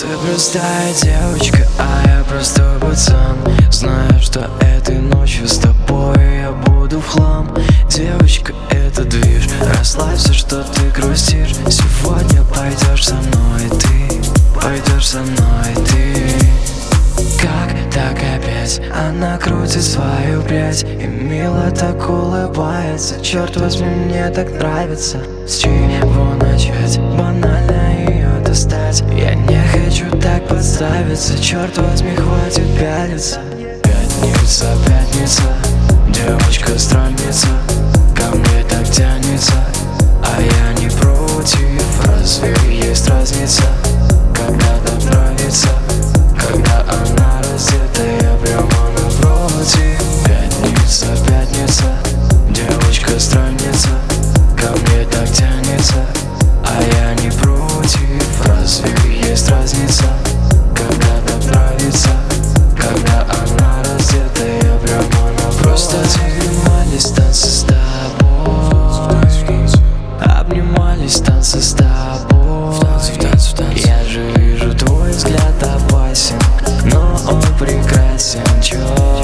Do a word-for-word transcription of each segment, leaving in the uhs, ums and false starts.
Ты простая девочка, а я простой пацан. Знаю, что этой ночью с тобой я буду в хлам. Девочка, это движ, расслабься, что ты грустишь. Сегодня пойдешь со мной ты, пойдешь со мной ты. Как так опять? Она крутит свою прядь и мило так улыбается. Черт возьми, мне так нравится. С чего начать? Банально ее достать. Я не хочу так подставиться. Черт возьми, хватит пялиться. Пятница, пятница, девочка странница, ко мне так тянется, а я не против. Разве есть разница, когда так нравится? Когда она раздета, я прямо напротив. Пятница, пятница, девочка странница, ко мне так тянется, а я не против. Разве есть разница, когда так нравится? Когда она раздета, я прямо напротив. Просто занимались танцы с тобой, обнимались танцы с тобой. Я же вижу, твой взгляд опасен, но он прекрасен, чё?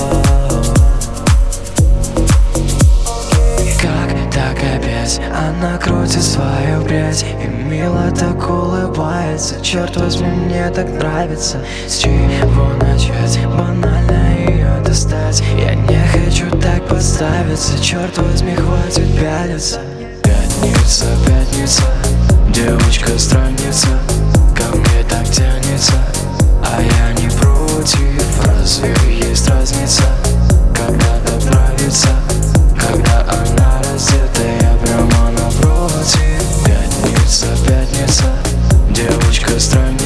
Как так опять? Она крутит свою прядь и мило так улыбается. Черт возьми, мне так нравится. С чего начать? Банально ее достать. Я не хочу так подставиться. Черт возьми, хватит пялиться. Пятница, пятница, девочка странница, ко мне так тянется, а я не против. Разве есть разница, когда так нравится? Когда она раздета, я прямо напротив. Пятница, пятница, девочка странница.